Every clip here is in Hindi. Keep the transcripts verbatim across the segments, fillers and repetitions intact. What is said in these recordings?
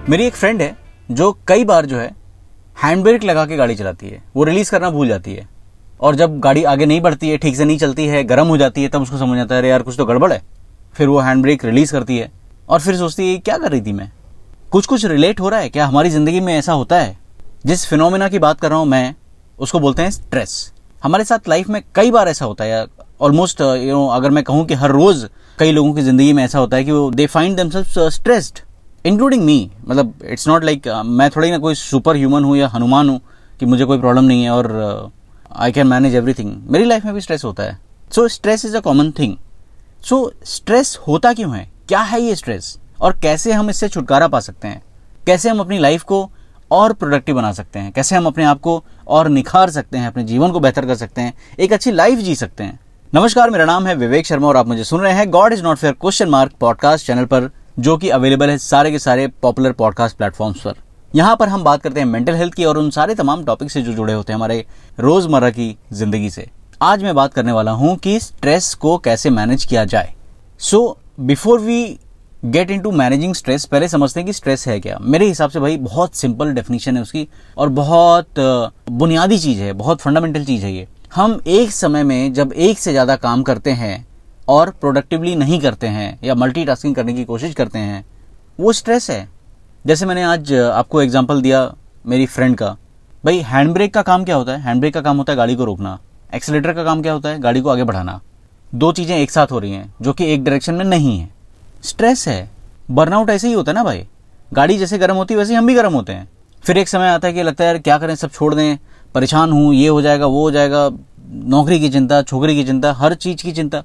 मेरी एक फ्रेंड है जो कई बार जो है हैंड ब्रेक लगा के गाड़ी चलाती है, वो रिलीज करना भूल जाती है और जब गाड़ी आगे नहीं बढ़ती है, ठीक से नहीं चलती है, गर्म हो जाती है, तब उसको समझ आता है अरे यार कुछ तो गड़बड़ है। फिर वो हैंड ब्रेक रिलीज करती है और फिर सोचती है क्या कर रही थी मैं। कुछ कुछ रिलेट हो रहा है क्या हमारी जिंदगी में? ऐसा होता है। जिस फिनोमेना की बात कर रहा हूं मैं, उसको बोलते हैं स्ट्रेस। हमारे साथ लाइफ में कई बार ऐसा होता है, ऑलमोस्ट यू नो अगर मैं कहूं कि हर रोज कई लोगों की जिंदगी में ऐसा होता है कि वो they find themselves stressed, including me. मतलब इट्स नॉट लाइक मैं थोड़ी ना कोई सुपर ह्यूमन हूं या हनुमान हूं कि मुझे कोई प्रॉब्लम नहीं है और आई कैन मैनेज एवरीथिंग। मेरी लाइफ में भी स्ट्रेस होता है। So stress is a common thing. So stress होता क्यों है, क्या है ये स्ट्रेस और कैसे हम इससे छुटकारा पा सकते हैं, कैसे हम अपनी लाइफ को और प्रोडक्टिव बना सकते हैं, कैसे हम अपने आप को और निखार सकते हैं, अपने जीवन को बेहतर कर सकते हैं, एक अच्छी लाइफ जी सकते हैं। नमस्कार, मेरा नाम है विवेक शर्मा और आप मुझे सुन रहे हैं God is not fair question mark podcast channel पर, जो कि अवेलेबल है सारे के सारे पॉपुलर पॉडकास्ट प्लेटफॉर्म्स पर। यहाँ पर हम बात करते हैं मेंटल हेल्थ की और उन सारे तमाम टॉपिक से जो जुड़े होते हैं हमारे रोजमर्रा की जिंदगी से। आज मैं बात करने वाला हूं कि स्ट्रेस को कैसे मैनेज किया जाए। So before we get into managing stress, पहले समझते हैं कि स्ट्रेस है क्या। मेरे हिसाब से भाई बहुत सिंपल डेफिनेशन है उसकी और बहुत बुनियादी चीज है, बहुत फंडामेंटल चीज है ये। हम एक समय में जब एक से ज्यादा काम करते हैं और प्रोडक्टिवली नहीं करते हैं या मल्टीटास्किंग करने की कोशिश करते हैं, वो स्ट्रेस है। जैसे मैंने आज आपको एग्जांपल दिया मेरी फ्रेंड का। भाई हैंड ब्रेक का काम क्या होता है? हैंड ब्रेक का काम होता है गाड़ी को रोकना। एक्सीलरेटर का काम क्या होता है? गाड़ी को आगे बढ़ाना। दो चीजें एक साथ हो रही हैं जो कि एक डायरेक्शन में नहीं है। स्ट्रेस है। बर्नआउट ऐसे ही होता है ना भाई, गाड़ी जैसे गर्म होती है वैसे हम भी गर्म होते हैं। फिर एक समय आता है कि लगता है यार क्या करें, सब छोड़ दें, परेशान हूं, ये हो जाएगा वो हो जाएगा, नौकरी की चिंता, छोकरी की चिंता, हर चीज की चिंता।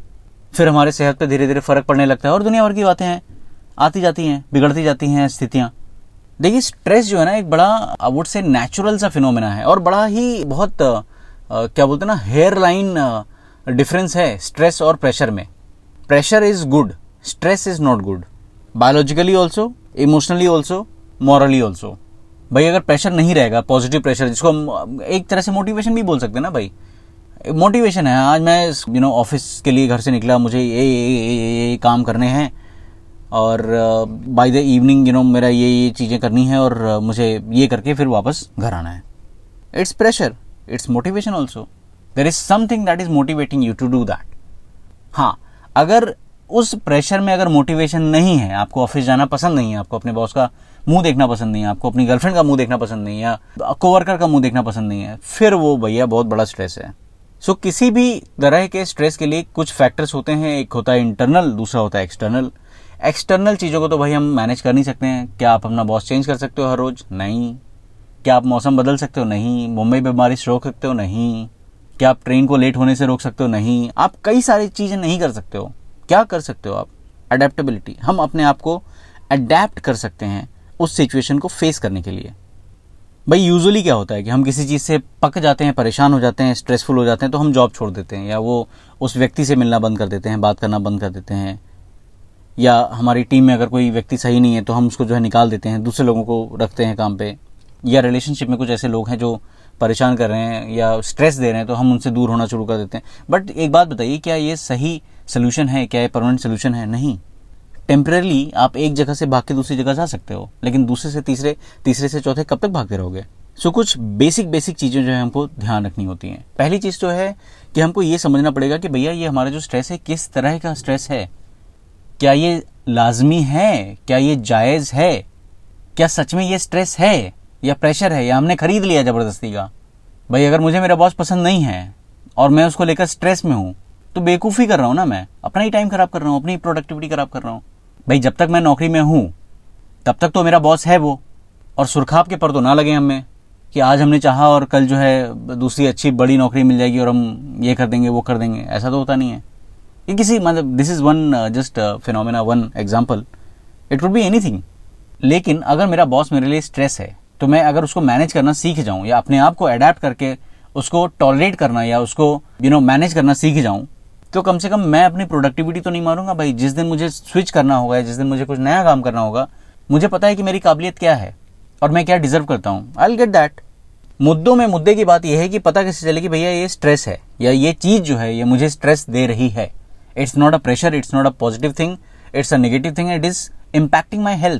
फिर हमारे सेहत पे धीरे धीरे फर्क पड़ने लगता है और दुनिया भर की बातें हैं, आती जाती हैं, बिगड़ती जाती हैं स्थितियां। देखिए स्ट्रेस जो है ना एक बड़ा आई वुड से नेचुरल सा फिनोमेना है और बड़ा ही बहुत आ, क्या बोलते हैं ना, हेयर लाइन डिफरेंस है स्ट्रेस और प्रेशर में। Pressure is good, stress is not good, biologically also, emotionally also, morally also. भाई अगर प्रेशर नहीं रहेगा, पॉजिटिव प्रेशर जिसको हम एक तरह से मोटिवेशन भी बोल सकते हैं ना भाई, मोटिवेशन है। आज मैं यू नो ऑफिस के लिए घर से निकला, मुझे ये ये ये ये, ये काम करने हैं और by the evening you know मेरा ये ये चीज़ें करनी है और uh, मुझे ये करके फिर वापस घर आना है। It's pressure, it's motivation also. There is something that is motivating you to do that. हाँ, अगर उस प्रेशर में अगर मोटिवेशन नहीं है, आपको ऑफिस जाना पसंद नहीं है, आपको अपने बॉस का मुंह देखना पसंद नहीं है, आपको अपनी गर्लफ्रेंड का मुंह देखना पसंद नहीं है या कोवर्कर का मुंह देखना पसंद नहीं है, फिर वो भैया बहुत बड़ा स्ट्रेस है। सो so, किसी भी तरह के स्ट्रेस के लिए कुछ फैक्टर्स होते हैं। एक होता है इंटरनल, दूसरा होता है एक्सटर्नल। एक्सटर्नल चीज़ों को तो भाई हम मैनेज कर नहीं सकते हैं। क्या आप अपना बॉस चेंज कर सकते हो हर रोज? नहीं। क्या आप मौसम बदल सकते हो? नहीं। मुंबई में बारिश रोक सकते हो? नहीं। क्या आप ट्रेन को लेट होने से रोक सकते हो? नहीं। आप कई सारी चीज़ें नहीं कर सकते हो। क्या कर सकते हो आप? अडेप्टेबिलिटी। हम अपने आप को अडेप्ट कर सकते हैं उस सिचुएशन को फेस करने के लिए। भाई यूजुअली क्या होता है कि हम किसी चीज़ से पक जाते हैं, परेशान हो जाते हैं, स्ट्रेसफुल हो जाते हैं, तो हम जॉब छोड़ देते हैं या वो उस व्यक्ति से मिलना बंद कर देते हैं, बात करना बंद कर देते हैं, या हमारी टीम में अगर कोई व्यक्ति सही नहीं है तो हम उसको जो है निकाल देते हैं, दूसरे लोगों को रखते हैं काम पे, या रिलेशनशिप में कुछ ऐसे लोग हैं जो परेशान कर रहे हैं या स्ट्रेस दे रहे हैं तो हम उनसे दूर होना शुरू कर देते हैं। बट एक बात बताइए, क्या ये सही सोल्यूशन है? क्या ये परमानेंट सोल्यूशन है? नहीं। टेम्परेली आप एक जगह से भाग के दूसरी जगह जा सकते हो, लेकिन दूसरे से तीसरे, तीसरे से चौथे कब तक भागते रहोगे? सो कुछ बेसिक बेसिक चीज़ें जो है हमको ध्यान रखनी होती हैं। पहली चीज़ तो है कि हमको ये समझना पड़ेगा कि भैया ये हमारा जो स्ट्रेस है किस तरह का स्ट्रेस है। क्या ये लाजमी है? क्या ये जायज़ है? क्या सच में ये स्ट्रेस है या प्रेशर है या हमने खरीद लिया ज़बरदस्ती का? भाई अगर मुझे मेरा बॉस पसंद नहीं है और मैं उसको लेकर स्ट्रेस में हूँ तो बेवकूफ़ी कर रहा हूँ ना, मैं अपना ही टाइम खराब कर रहा हूँ, अपनी प्रोडक्टिविटी खराब कर रहा हूँ। भाई जब तक मैं नौकरी में हूँ तब तक तो मेरा बॉस है वो, और सुरखाप के पर तो ना लगे हमें कि आज हमने चाहा और कल जो है दूसरी अच्छी बड़ी नौकरी मिल जाएगी और हम ये कर देंगे वो कर देंगे। ऐसा तो होता नहीं है। ये किसी मतलब this is one just phenomena, one example, it would be anything. लेकिन अगर मेरा बॉस मेरे लिए स्ट्रेस है तो मैं अगर उसको मैनेज करना सीख जाऊँ या अपने आप को अडेप्ट करके उसको टॉलरेट करना या उसको यू नो मैनेज करना सीख जाऊँ, तो कम से कम मैं अपनी प्रोडक्टिविटी तो नहीं मारूंगा। भाई जिस दिन मुझे स्विच करना होगा, जिस दिन मुझे कुछ नया काम करना होगा, मुझे पता है कि मेरी काबिलियत क्या है और मैं क्या डिजर्व करता हूँ। I will get that. मुद्दों में मुद्दे की बात यह है कि पता कैसे चले कि भैया ये स्ट्रेस है या ये चीज जो है ये मुझे स्ट्रेस दे रही है। It's not a pressure, it's not a positive thing, it's a negative thing, it is impacting my health.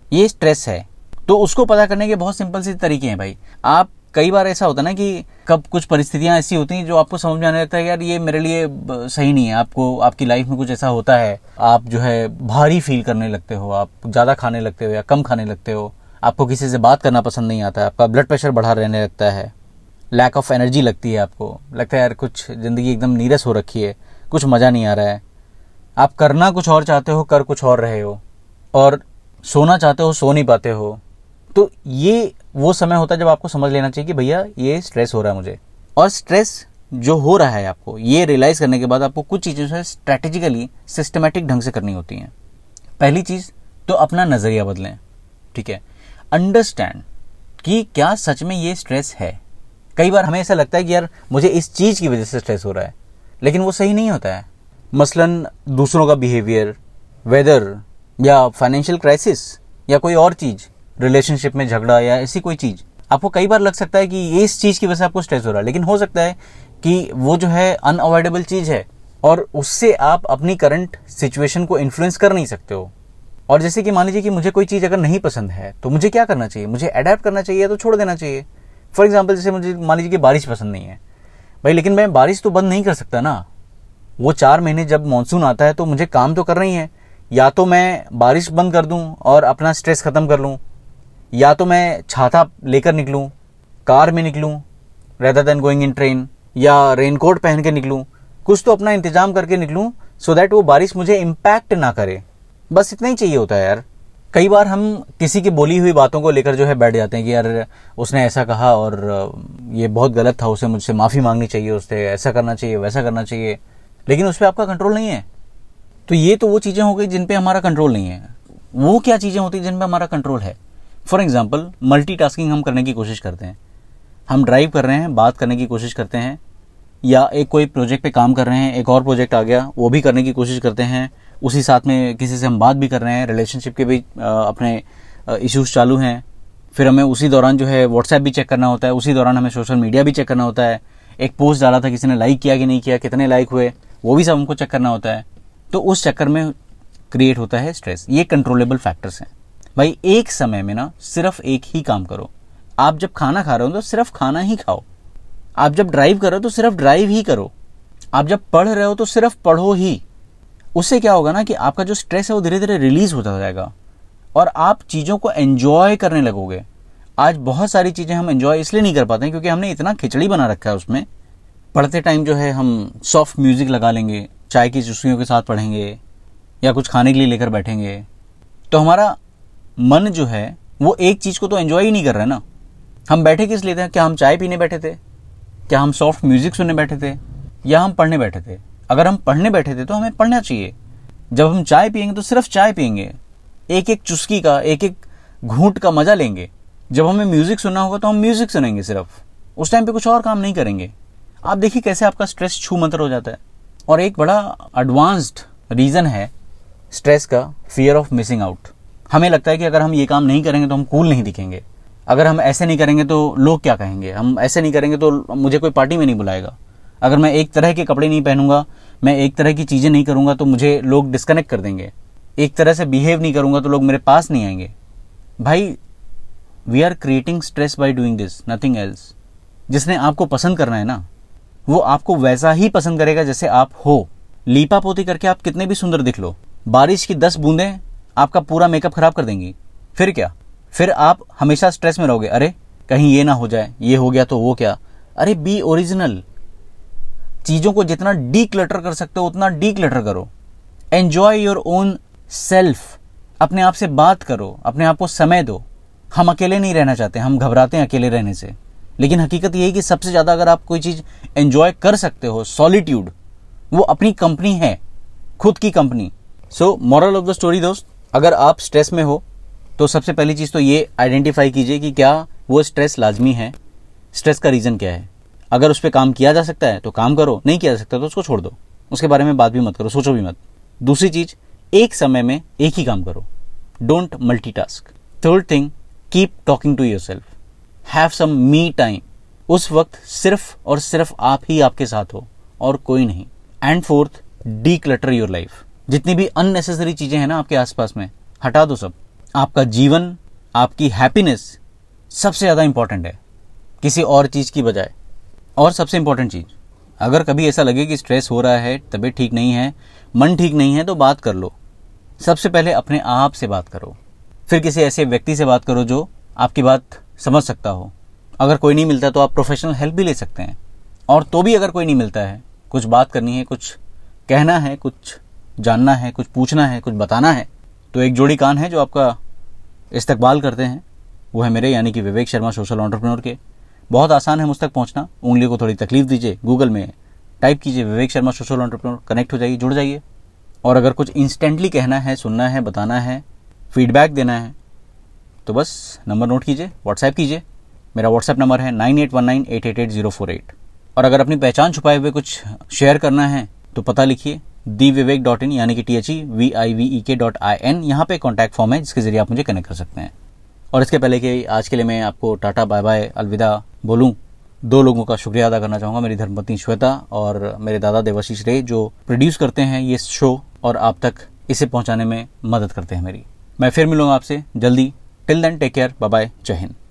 ये स्ट्रेस है। तो उसको पता करने के बहुत सिंपल से तरीके हैं भाई। आप कई बार ऐसा होता है ना कि कब कुछ परिस्थितियां ऐसी होती हैं जो आपको समझ में आने लगता है यार ये मेरे लिए सही नहीं है। आपको आपकी लाइफ में कुछ ऐसा होता है, आप जो है भारी फील करने लगते हो, आप ज़्यादा खाने लगते हो या कम खाने लगते हो, आपको किसी से बात करना पसंद नहीं आता, आपका ब्लड प्रेशर बढ़ा रहने लगता है, लैक ऑफ एनर्जी लगती है, आपको लगता है यार कुछ ज़िंदगी एकदम नीरस हो रखी है, कुछ मज़ा नहीं आ रहा है, आप करना कुछ और चाहते हो, कर कुछ और रहे हो, और सोना चाहते हो, सो नहीं पाते हो। तो ये वो समय होता है जब आपको समझ लेना चाहिए कि भैया ये स्ट्रेस हो रहा है मुझे। और स्ट्रेस जो हो रहा है आपको ये रियलाइज़ करने के बाद आपको कुछ चीज़ें जो है स्ट्रैटेजिकली सिस्टमेटिक ढंग से करनी होती हैं। पहली चीज़ तो अपना नज़रिया बदलें, ठीक है। अंडरस्टैंड कि क्या सच में ये स्ट्रेस है। कई बार हमें ऐसा लगता है कि यार मुझे इस चीज़ की वजह से स्ट्रेस हो रहा है, लेकिन वो सही नहीं होता है। मसलन दूसरों का बिहेवियर, वेदर या फाइनेंशियल क्राइसिस या कोई और चीज़, रिलेशनशिप में झगड़ा या ऐसी कोई चीज़, आपको कई बार लग सकता है कि ये इस चीज़ की वजह से आपको स्ट्रेस हो रहा है, लेकिन हो सकता है कि वो जो है अनअवॉइडेबल चीज़ है और उससे आप अपनी करंट सिचुएशन को इन्फ्लुएंस कर नहीं सकते हो। और जैसे कि मान लीजिए कि मुझे कोई चीज़ अगर नहीं पसंद है तो मुझे क्या करना चाहिए, मुझे अडेप्ट करना चाहिए या तो छोड़ देना चाहिए। फॉर एग्जाम्पल जैसे मुझे मान लीजिए कि बारिश पसंद नहीं है भाई, लेकिन मैं बारिश तो बंद नहीं कर सकता ना। वो चार महीने जब मानसून आता है तो मुझे काम तो करना ही है। या तो मैं बारिश बंद कर दूं और अपना स्ट्रेस ख़त्म कर लूं, या तो मैं छाता लेकर निकलूं, कार में निकलूं rather than going in train, या रेनकोट पहन के निकलूं। कुछ तो अपना इंतजाम करके निकलूं सो दैट वो बारिश मुझे इम्पैक्ट ना करे। बस इतना ही चाहिए होता है यार। कई बार हम किसी की बोली हुई बातों को लेकर जो है बैठ जाते हैं कि यार उसने ऐसा कहा और ये बहुत गलत था, उसे मुझसे माफ़ी मांगनी चाहिए, उससे ऐसा करना चाहिए, वैसा करना चाहिए, लेकिन उस पर आपका कंट्रोल नहीं है। तो ये तो वो चीज़ें हो गई जिन पे हमारा कंट्रोल नहीं है। वो क्या चीज़ें होती हैं जिन पे हमारा कंट्रोल है। फॉर एग्जाम्पल मल्टीटास्किंग हम करने की कोशिश करते हैं, हम ड्राइव कर रहे हैं, बात करने की कोशिश करते हैं, या एक कोई प्रोजेक्ट पे काम कर रहे हैं, एक और प्रोजेक्ट आ गया वो भी करने की कोशिश करते हैं, उसी साथ में किसी से हम बात भी कर रहे हैं, रिलेशनशिप के भी अपने इश्यूज चालू हैं, फिर हमें उसी दौरान जो है व्हाट्सएप भी चेक करना होता है, उसी दौरान हमें सोशल मीडिया भी चेक करना होता है, एक पोस्ट डाला था किसी ने लाइक किया कि नहीं किया, कितने लाइक हुए, वो भी सब हमको चेक करना होता है। तो उस चक्कर में क्रिएट होता है स्ट्रेस। ये कंट्रोलेबल फैक्टर्स हैं भाई। एक समय में ना सिर्फ एक ही काम करो। आप जब खाना खा रहे हो तो सिर्फ खाना ही खाओ, आप जब ड्राइव कर रहे हो तो सिर्फ ड्राइव ही करो, आप जब पढ़ रहे हो तो सिर्फ पढ़ो ही। उससे क्या होगा ना कि आपका जो स्ट्रेस है वो धीरे धीरे रिलीज होता जाएगा और आप चीज़ों को एंजॉय करने लगोगे। आज बहुत सारी चीज़ें हम एंजॉय इसलिए नहीं कर पाते हैं क्योंकि हमने इतना खिचड़ी बना रखा है उसमें। पढ़ते टाइम जो है हम सॉफ्ट म्यूजिक लगा लेंगे, चाय की चुस्कियों के साथ पढ़ेंगे या कुछ खाने के लिए लेकर बैठेंगे, तो हमारा मन जो है वो एक चीज़ को तो एंजॉय ही नहीं कर रहा है ना। हम बैठे किस लिए थे? क्या हम चाय पीने बैठे थे? क्या हम सॉफ्ट म्यूजिक सुनने बैठे थे? या हम पढ़ने बैठे थे? अगर हम पढ़ने बैठे थे तो हमें पढ़ना चाहिए। जब हम चाय पियेंगे तो सिर्फ चाय पियेंगे, एक एक चुस्की का, एक एक घूंट का मजा लेंगे। जब हमें म्यूजिक सुनना होगा तो हम म्यूजिक सुनेंगे सिर्फ, उस टाइम पे कुछ और काम नहीं करेंगे। आप देखिए कैसे आपका स्ट्रेस छू मंतर हो जाता है। और एक बड़ा एडवांस्ड रीज़न है स्ट्रेस का, फियर ऑफ मिसिंग आउट। हमें लगता है कि अगर हम ये काम नहीं करेंगे तो हम कूल नहीं दिखेंगे, अगर हम ऐसे नहीं करेंगे तो लोग क्या कहेंगे, हम ऐसे नहीं करेंगे तो मुझे कोई पार्टी में नहीं बुलाएगा, अगर मैं एक तरह के कपड़े नहीं पहनूंगा, मैं एक तरह की चीज़ें नहीं करूंगा तो मुझे लोग डिस्कनेक्ट कर देंगे, एक तरह से बिहेव नहीं करूंगा तो लोग मेरे पास नहीं आएंगे। भाई we are creating stress by doing this, nothing else. जिसने आपको पसंद करना है ना वो आपको वैसा ही पसंद करेगा जैसे आप हो। लीपा पोती करके आप कितने भी सुंदर दिख लो, बारिश की दस बूंदें आपका पूरा मेकअप खराब कर देंगी। फिर क्या? फिर आप हमेशा स्ट्रेस में रहोगे, अरे कहीं ये ना हो जाए, ये हो गया तो वो क्या। अरे बी ओरिजिनल। चीज़ों को जितना डी क्लटर कर सकते हो उतना डी क्लटर करो। Enjoy your own self. अपने आप से बात करो, अपने आप को समय दो। हम अकेले नहीं रहना चाहते, हम घबराते हैं अकेले रहने से, लेकिन हकीकत यही कि सबसे ज़्यादा अगर आप कोई चीज़ एंजॉय कर सकते हो, सॉलिट्यूड, वो अपनी कंपनी है, खुद की company. So moral of the story दोस्त, अगर आप स्ट्रेस में हो तो सबसे पहली चीज़ तो ये आइडेंटिफाई कीजिए कि क्या वो स्ट्रेस लाजमी है, स्ट्रेस का रीज़न क्या है। अगर उस पर काम किया जा सकता है तो काम करो, नहीं किया जा सकता तो उसको छोड़ दो, उसके बारे में बात भी मत करो, सोचो भी मत। दूसरी चीज़, एक समय में एक ही काम करो, don't multitask. Third thing, keep talking to yourself, have some me time. उस वक्त सिर्फ और सिर्फ आप ही आपके साथ हो और कोई नहीं। And fourth, declutter your life. जितनी भी अननेसेसरी चीज़ें हैं ना आपके आसपास में, हटा दो सब। आपका जीवन, आपकी हैप्पीनेस सबसे ज़्यादा इंपॉर्टेंट है किसी और चीज़ की बजाय। और सबसे इंपॉर्टेंट चीज़, अगर कभी ऐसा लगे कि स्ट्रेस हो रहा है, तबीयत ठीक नहीं है, मन ठीक नहीं है, तो बात कर लो। सबसे पहले अपने आप से बात करो, फिर किसी ऐसे व्यक्ति से बात करो जो आपकी बात समझ सकता हो। अगर कोई नहीं मिलता तो आप प्रोफेशनल हेल्प भी ले सकते हैं। और तो भी अगर कोई नहीं मिलता है, कुछ बात करनी है, कुछ कहना है, कुछ जानना है, कुछ पूछना है, कुछ बताना है, तो एक जोड़ी कान है जो आपका इस्तकबाल करते हैं, वो है मेरे, यानी कि विवेक शर्मा सोशल एंटरप्रेन्योर के। बहुत आसान है मुझ तक पहुंचना, उंगली को थोड़ी तकलीफ दीजिए, गूगल में टाइप कीजिए Vivek Sharma social entrepreneur, connect हो जाइए, जुड़ जाइए। और अगर कुछ इंस्टेंटली कहना है, सुनना है, बताना है, फीडबैक देना है, तो बस नंबर नोट कीजिए, व्हाट्सएप कीजिए। मेरा व्हाट्सएप नंबर है nine eight one nine eight eight eight zero four eight. और अगर अपनी पहचान छुपाए हुए कुछ शेयर करना है तो पता लिखिए दी विवेक डॉट इन, यानी कि T H E V I V E K dot I N. यहाँ पे कॉन्टैक्ट फॉर्म है जिसके जरिए आप मुझे कनेक्ट कर सकते हैं। और इसके पहले कि आज के लिए मैं आपको टाटा बाय बाय अलविदा बोलूँ, दो लोगों का शुक्रिया अदा करना चाहूँगा, मेरी धर्मपत्नी श्वेता और मेरे दादा देवाशीष रे, जो प्रोड्यूस करते हैं ये शो और आप तक इसे पहुँचाने में मदद करते हैं मेरी। मैं फिर मिलूंगा आपसे जल्दी। Till then take care, bye bye, जय हिंद।